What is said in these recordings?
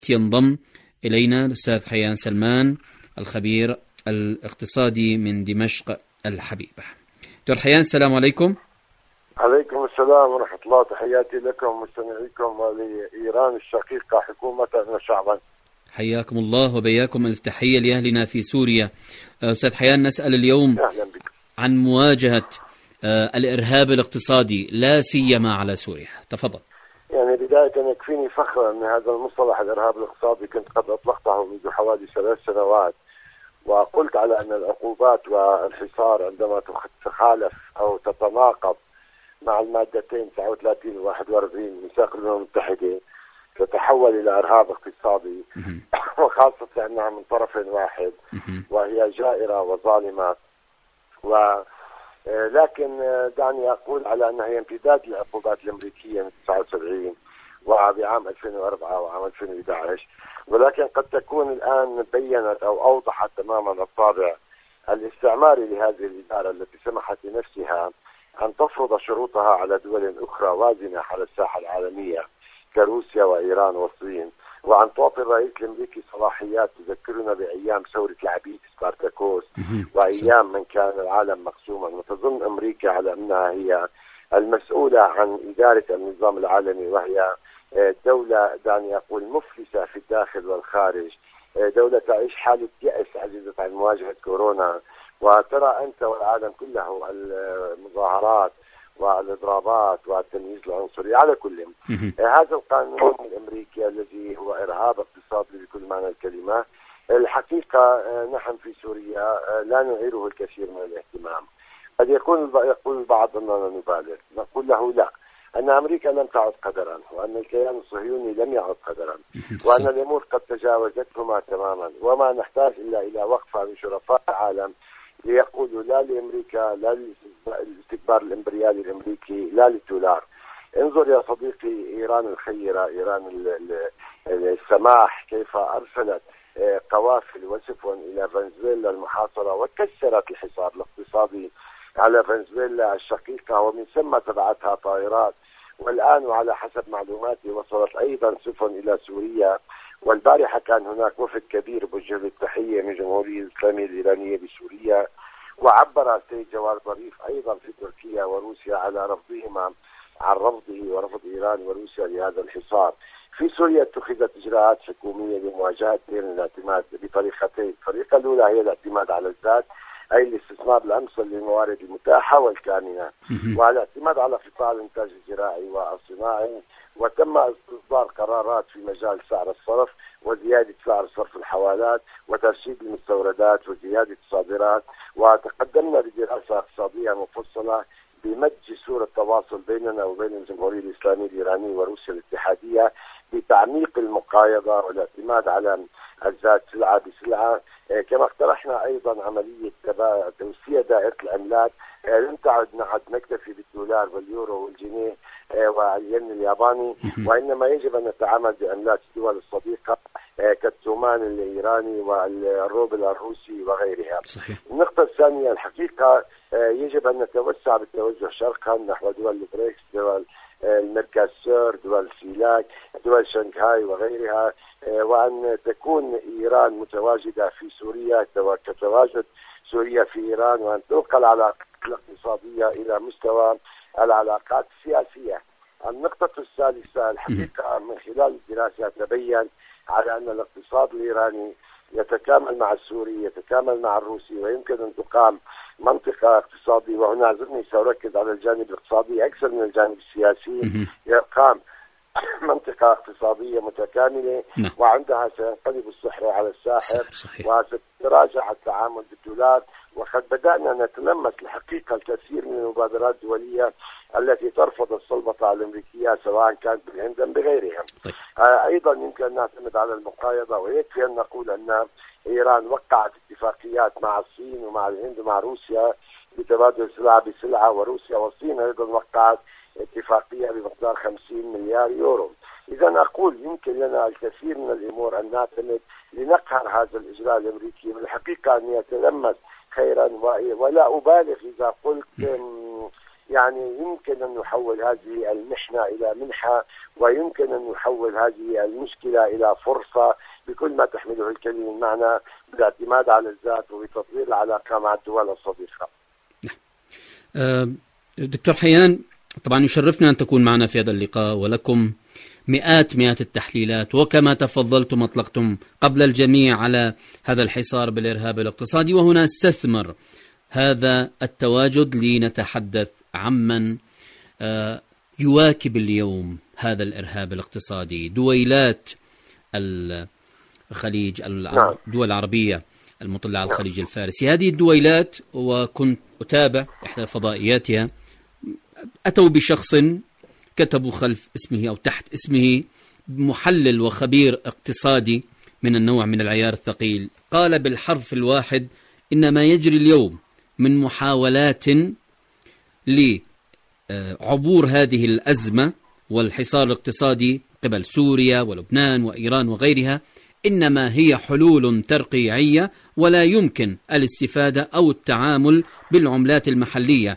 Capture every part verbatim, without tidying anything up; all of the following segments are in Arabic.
ينضم إلينا الأستاذ حيان سلمان الخبير الاقتصادي من دمشق الحبيبة. دكتور حيان، السلام عليكم. عليكم السلام ورحمة الله، تحياتي لكم ومستمعيكم ولإيران الشقيقة حكومة وشعبا. حياكم الله وبياكم. التحية لأهلنا في سوريا. أستاذ حيان، نسأل اليوم عن مواجهة الإرهاب الاقتصادي لا سيما على سوريا. تفضل. يعني بداية يكفيني فخرا أن هذا المصطلح الإرهاب الاقتصادي كنت قد أطلقته منذ حوالي ثلاث سنوات، وقلت على أن العقوبات والحصار عندما تخالف أو تتناقض مع المادتين تسعة وثلاثين و واحد وأربعين من ميثاق الأمم المتحدة تتحول إلى إرهاب اقتصادي، وخاصة أنها من طرف واحد وهي جائرة وظالمة. و لكن دعني أقول على أنها هي امتداد للعقوبات الأمريكية من تسعة وسبعين وبعام ألفين وأربعة وعام ألفين وأحد عشر، ولكن قد تكون الآن بينت أو أوضحت تماما الطابع الاستعماري لهذه الإدارة التي سمحت لنفسها أن تفرض شروطها على دول أخرى وازنة على الساحة العالمية كروسيا وإيران والصين، وأن تعطي الرئيس الأمريكي صلاحيات تذكرنا بأيام ثورة العبيد سبارتاكوس وأيام من كان العالم مقسوما، وتظن أمريكا على أنها هي المسؤولة عن إدارة النظام العالمي، وهي دولة دعني أقول مفلسة في الداخل والخارج، دولة تعيش حالة يأس عزيزة عن مواجهة كورونا. وترى أنت والعالم كله المظاهرات والإضرابات والتمييز العنصري على كل. هذا القانون الأمريكي الذي هو إرهاب اقتصادي بكل معنى الكلمة، الحقيقة نحن في سوريا لا نعيره الكثير من الاهتمام. قد يكون يقول البعض أننا نبالغ، نقول له لا، أن أمريكا لم تعد قدرا، وأن الكيان الصهيوني لم يعد قدرا، وأن الأمور قد تجاوزتهما تماما، وما نحتاج إلا إلى وقفة من شرفاء العالم ليقولوا لا لأمريكا، لا للاستكبار الإمبريالي الأمريكي، لا للدولار. انظر يا صديقي إيران الخيرة، إيران السماح، كيف أرسلت قوافل وسفن إلى فنزويلا المحاصرة وكسرت الحصار الاقتصادي على فنزويلا الشقيقة، ومن ثم تبعتها طائرات، والآن وعلى حسب معلوماتي وصلت أيضا سفن إلى سوريا. والبارحة كان هناك وفد كبير بوجه التحية من جمهورية الإسلامية الإيرانية بسوريا، وعبر السيد جواد ظريف أيضا في تركيا وروسيا على رفضهما عن رفضه ورفض إيران وروسيا لهذا الحصار. في سوريا اتخذت إجراءات حكومية لمواجهة الاعتماد بطريقتين. الطريقة الأولى هي الاعتماد على الذات، أي الاستثمار الأمثل للموارد المتاحة والكامنة، والاعتماد على قطاع الإنتاج الزراعي والصناعي. وتم إصدار قرارات في مجال سعر الصرف وزيادة سعر صرف الحوالات وترشيد المستوردات وزيادة الصادرات. وتقدمنا بدراسة اقتصادية مفصلة بمد جسور التواصل بيننا وبين الجمهورية الإسلامية الإيرانية وروسيا الاتحادية بتعميق المقايضة والاعتماد على الذات سلعة بسلعة. كما اقترحنا أيضا عملية توسيع دائرة العملات، لم تعد نعد نكتفي بالدولار واليورو والجنيه والين الياباني، وإنما يجب أن نتعامل بعملات الدول الصديقة كالتومان الإيراني والروبل الروسي وغيرها. صحيح. النقطة الثانية الحقيقة يجب أن نتوسع بالتوجه شرقا نحو دول البريكس، دول الميركاسور، دول سيلاك، دول شنغهاي وغيرها، وأن تكون إيران متواجدة في سوريا كتواجد سوريا في إيران، وأن تنقل العلاقات الاقتصادية إلى مستوى العلاقات السياسية. النقطة الثالثة الحقيقة من خلال الدراسة تبين على أن الاقتصاد الإيراني يتكامل مع السوري، يتكامل مع الروسي، ويمكن أن تقام منطقة اقتصادية، وهنا زرني سأركز على الجانب الاقتصادي أكثر من الجانب السياسي، يقام منطقة اقتصادية متكاملة، وعندها سينقلب السحر على الساحر وستتراجع التعامل بالدولار. وقد بدأنا نتلمس الحقيقة الكثير من المبادرات الدولية التي ترفض السلطة الأمريكية سواء كانت بالهند أم بغيرها. طيب. آه أيضا يمكن أن نعتمد على المقايضة، ويكفي أن نقول أن إيران وقعت اتفاقيات مع الصين ومع الهند ومع روسيا بتبادل سلعة بسلعة، وروسيا والصين أيضا وقعت اتفاقية بمقدار خمسين مليار يورو. إذا أقول يمكن لنا الكثير من الأمور أن نعتمد لنقهر هذا الإجراء الأمريكي. من الحقيقة أن يتلمس خيرا، ولا أبالغ إذا قلت يعني يمكن أن نحول هذه المحنة إلى منحة، ويمكن أن نحول هذه المشكلة إلى فرصة بكل ما تحمله الكلمة المعنى، بالاعتماد على الذات وبتطوير العلاقة مع الدول الصديقة. دكتور حيان، طبعا يشرفنا أن تكون معنا في هذا اللقاء، ولكم مئات مئات التحليلات، وكما تفضلتم أطلقتم قبل الجميع على هذا الحصار بالإرهاب الاقتصادي. وهنا استثمر هذا التواجد لنتحدث عمن يواكب اليوم هذا الإرهاب الاقتصادي، دويلات الخليج، الدول العربية المطلة على الخليج الفارسي. هذه الدويلات، وكنت أتابع إحدى فضائياتها، أتوا بشخص كتبوا خلف اسمه أو تحت اسمه محلل وخبير اقتصادي من النوع من العيار الثقيل، قال بالحرف الواحد إن ما يجري اليوم من محاولات لعبور هذه الأزمة والحصار الاقتصادي قبل سوريا ولبنان وإيران وغيرها إنما هي حلول ترقيعية، ولا يمكن الاستفادة أو التعامل بالعملات المحلية،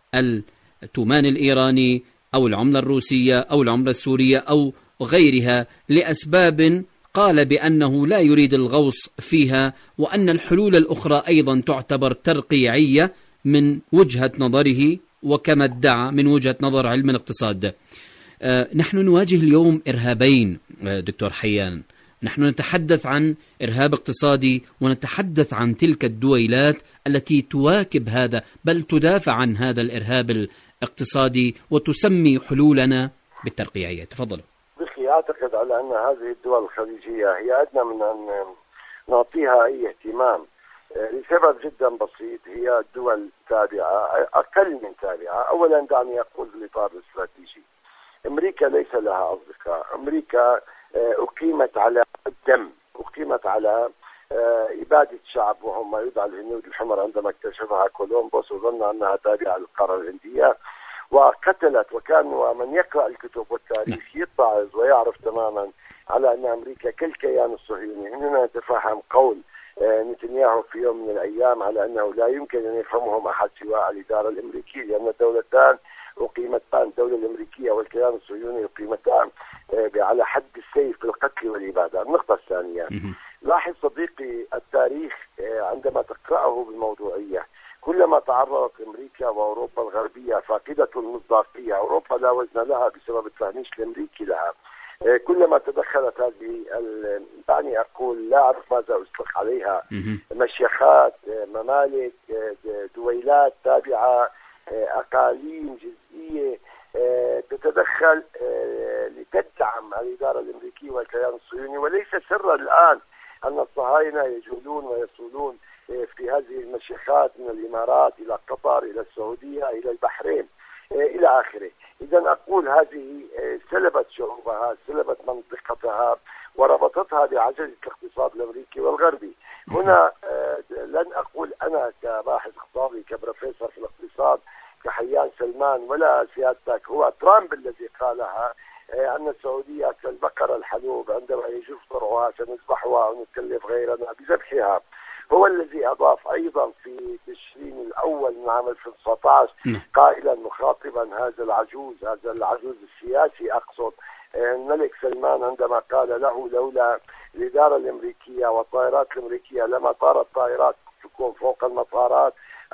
التومان الإيراني أو العملة الروسية أو العملة السورية أو غيرها، لأسباب قال بأنه لا يريد الغوص فيها، وأن الحلول الأخرى أيضا تعتبر ترقيعية من وجهة نظره، وكما ادعى من وجهة نظر علم الاقتصاد. آه نحن نواجه اليوم إرهابين آه دكتور حيان، نحن نتحدث عن إرهاب اقتصادي، ونتحدث عن تلك الدويلات التي تواكب هذا، بل تدافع عن هذا الإرهاب الاقتصادي وتسمي حلولنا بالترقيعية. تفضلوا. بخي أعتقد على أن هذه الدول الخليجية هي أدنى من أن نعطيها أي اهتمام، لسبب جدا بسيط. هي دول تابعة، أقل من تابعة. أولا دعني أقول بالإطار الاستراتيجي، أمريكا ليس لها أصدقاء. أمريكا أقيمت على الدم، أقيمت على إبادة شعب، وهم ما يدعى الهنود الحمر عندما اكتشفها كولومبوس وظن أنها تابعة للقارة الهندية، وقتلت. وكان من يقرأ الكتب والتاريخ يتعظ ويعرف تماما على أن أمريكا كالكيان الصهيوني. إننا نتفهم قول نتنياهو في يوم من الأيام على أنه لا يمكن أن يفهمهم أحد سواء الإدارة الأمريكية، لأن الدولتان أقيمتان، الدولة الأمريكية والكيان الصهيوني أقيمتان على حد السيف في القتل والإبادة. النقطة الثانية، لاحظ صديقي التاريخ عندما تقرأه بموضوعية، كلما تعرضت أمريكا وأوروبا الغربية فاقدة المصداقية، أوروبا لا وزن لها بسبب التهميش الأمريكي لها، كلما تدخلت هذه دعني أقول لا أعرف ماذا أطلق عليها، مشيخات، ممالك، دويلات تابعة، أقاليم جزئية تتدخل لتدعم الإدارة الأمريكية والكيان الصهيوني. وليس سرا الآن أن الصهاينة يجولون ويصولون في هذه المشيخات من الإمارات إلى قطر إلى السعودية إلى البحرين إلى آخره. إذا أقول هذه سلبت شعوبها، سلبت منطقتها، وربطتها بعجلة الاقتصاد الأمريكي والغربي. هنا لن أقول أنا كباحث اقتصادي كبروفيسور في الاقتصاد كحيان سلمان ولا سيادتك، هو ترامب الذي قالها أن السعودية كالبقرة الحلوب، عندما يجف طرعها سنذبحها ونكلف غيرنا بذبحها. هو الذي أضاف أيضا في تشرين الأول من عام ألفين وتسعة عشر قائلا مخاطبا هذا العجوز، هذا العجوز السياسي أقصد الملك سلمان، عندما قال له لولا الإدارة الأمريكية والطائرات الأمريكية لما طارت طائرات تكون فوق المطارات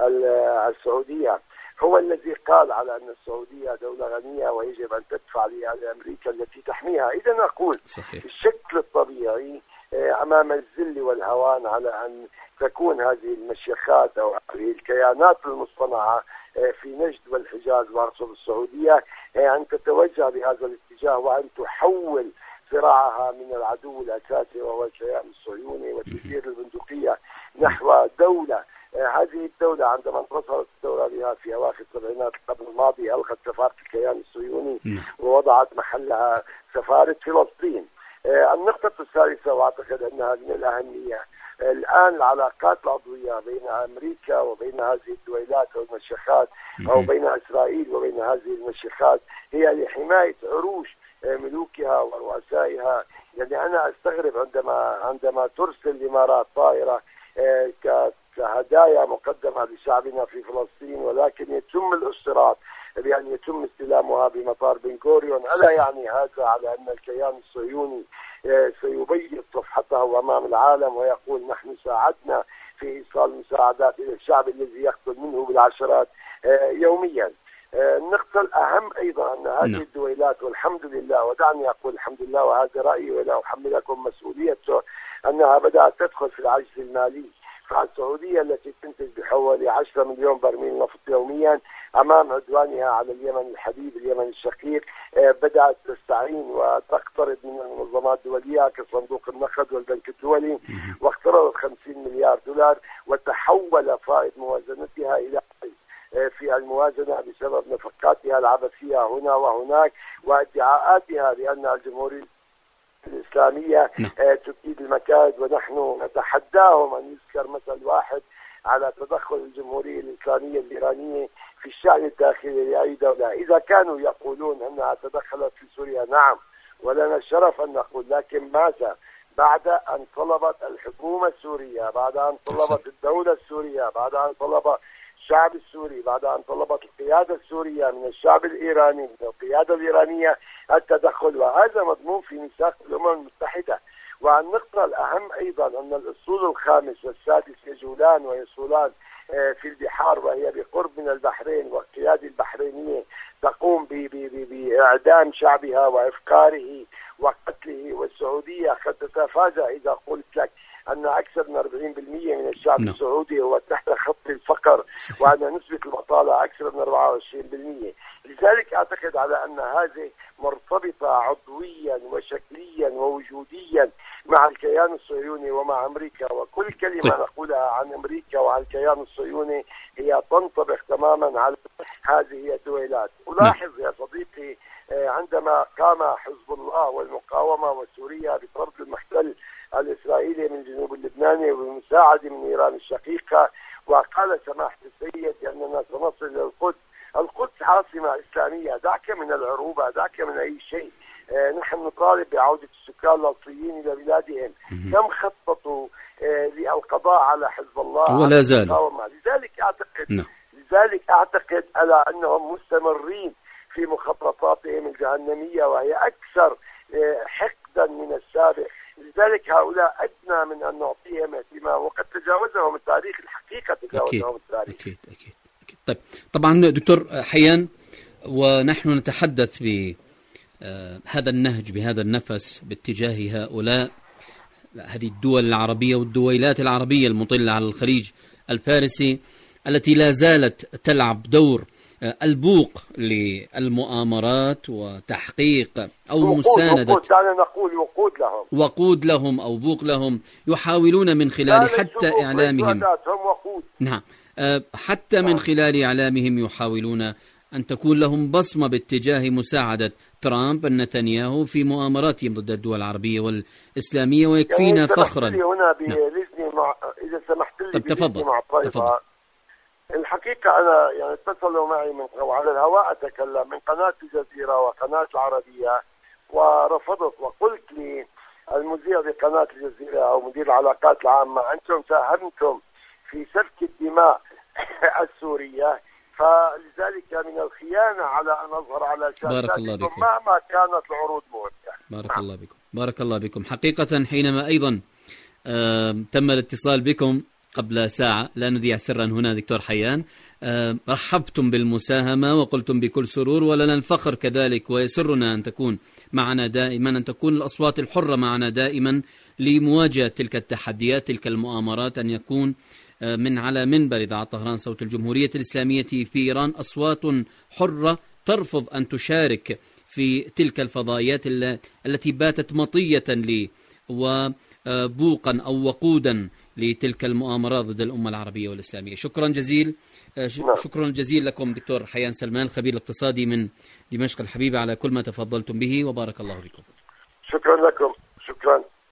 السعودية. هو الذي قال على أن السعودية دولة غنية ويجب أن تدفع لأمريكا التي تحميها. إذا نقول صحيح. الشكل الطبيعي أمام الذل والهوان على أن تكون هذه المشيخات أو هذه الكيانات المصطنعة في نجد والحجاز وأقصد السعودية أن تتوجه بهذا الاتجاه، وأن تحول صراعها من العدو الأساسي وهو الكيان الصهيوني وتسير البندقية نحو دولة. هذه الدولة عندما انتصرت الدولة بها في أواخر السبعينات القرن الماضي ألغت سفارة الكيان الصهيوني ووضعت محلها سفارة فلسطين. النقطة الثالثة وأعتقد أنها من الأهمية، الآن العلاقات العضوية بين أمريكا وبين هذه الدويلات أو المشيخات أو بين إسرائيل وبين هذه المشيخات هي لحماية عروش ملوكها ورؤسائها. يعني أنا أستغرب عندما عندما ترسل الإمارات طائرة كهدايا مقدمة لشعبنا في فلسطين، ولكن يتم الاشتراط بأن يتم استلامها بمطار بن غوريون. ألا يعني هذا على أن الكيان الصهيوني سيبيض صفحته أمام العالم ويقول نحن ساعدنا في إيصال مساعدات إلى الشعب الذي يقتل منه بالعشرات يوميا؟ النقطة الأهم أيضا أن هذه الدويلات، والحمد لله، ودعني أقول الحمد لله وهذا رأيي ولا أحملكم مسؤوليته، أنها بدأت تدخل في العجز المالي. فالسعودية التي تنتج بحوالي عشرة مليون برميل نفط يوميا أمام عدوانها على اليمن الحبيب اليمن الشقيق بدأت تستعين وتقترض من المنظمات الدولية كصندوق النقد والبنك الدولي، واقترضت خمسين مليار دولار، وتحول فائض موازنتها إلى في الموازنة بسبب نفقاتها العبثية هنا وهناك وادعاءاتها بأن الجمهورية الإسلامية تكيد المكائد. ونحن نتحداهم أن يذكر مثل واحد على تدخل الجمهورية الإسلامية الإيرانية في الشأن الداخلي لأي دولة. إذا كانوا يقولون أنها تدخلت في سوريا، نعم، ولنا الشرف أن نقول، لكن ماذا بعد أن طلبت الحكومة السورية، بعد أن طلبت الدولة السورية، بعد أن طلب الشعب السوري، بعد أن طلبت القيادة السورية من الشعب الإيراني، من القيادة الإيرانية التدخل، وهذا مضمون في ميثاق الأمم المتحدة. والنقطة الأهم أيضا أن الأسطول الخامس والسادس يجولان ويصولان في البحار وهي بقرب من البحرين، والقيادة البحرينية تقوم بإعدام شعبها وإفقاره وقتله. والسعودية قد تتفاجأ إذا قلت لك أن أكثر من أربعين بالمئة من الشعب م. السعودي هو تحت خط الفقر، وأن نسبة البطالة أكثر من أربعة وعشرين بالمئة. لذلك أعتقد على أن هذه مرتبطة عضويا وشكليا ووجوديا مع الكيان الصهيوني ومع أمريكا، وكل كلمة نقولها عن أمريكا وعن الكيان الصهيوني هي تنطبق تماما على هذه الدويلات. ألاحظ يا صديقي عندما قام حزب الله والمقاومة وسوريا بطرد المحتل الإسرائيلي من جنوب اللبناني وبمساعدة من إيران الشقيقة، وقال سماحة السيد أننا سنصل إلى القدس. القدس عاصمة إسلامية، دعك من العروبة، دعك من أي شيء. آه نحن نطالب بعودة السكان الأصليين إلى بلادهم. كم خططوا آه للقضاء على حزب الله ولا زال. لذلك أعتقد no. لذلك أعتقد على أنهم مستمرين في مخططاتهم الجهنمية، وهي أكثر آه حقدا من السابق. لذلك هؤلاء أدنى من أن نعطيهم اهتمام، وقد تجاوزهم التاريخ، الحقيقة تجاوزهم أكيد. التاريخ. أكيد. أكيد. أكيد. طيب طبعا دكتور حيان، ونحن نتحدث بهذا النهج بهذا النفس باتجاه هؤلاء هذه الدول العربية والدويلات العربية المطلة على الخليج الفارسي التي لا زالت تلعب دور البوق للمؤامرات وتحقيق أو وقود مساندة وقود دعنا نقول وقود لهم وقود لهم أو بوق لهم، يحاولون من خلال حتى إعلامهم وقود. نعم حتى من خلال إعلامهم يحاولون أن تكون لهم بصمة باتجاه مساعدة ترامب نتنياهو في مؤامراتهم ضد الدول العربية والإسلامية. ويكفينا يعني فخرا هنا نعم. مع إذا سمحت لي طب تفضل. مع تفضل. الحقيقة أنا يعني اتصلوا معي من وعلى الهواء أتكلم من قناة الجزيرة وقناة العربية، ورفضت وقلت لي المذيع بقناة الجزيرة أو مدير العلاقات العامة أنتم ساهمتم في سفك الدماء السورية، فلذلك من الخيانة على أن أظهر على شاشاتكم مهما كانت العروض موجهة. بارك الله بكم. بارك الله بكم. حقيقة حينما أيضا تم الاتصال بكم قبل ساعة، لا نذيع سرا هنا دكتور حيان، رحبتم بالمساهمة وقلتم بكل سرور، ولنا الفخر كذلك، ويسرنا أن تكون معنا دائما، أن تكون الأصوات الحرة معنا دائما لمواجهة تلك التحديات، تلك المؤامرات، أن يكون من على منبر إذاعة طهران صوت الجمهورية الإسلامية في إيران أصوات حرة ترفض أن تشارك في تلك الفضائيات التي باتت مطية لي وبوقا أو وقودا لتلك المؤامرات ضد الأمة العربية والإسلامية. شكرا جزيل شكرا جزيلا لكم دكتور حيان سلمان الخبير الاقتصادي من دمشق الحبيبة على كل ما تفضلتم به، وبارك الله بكم. شكرا لكم.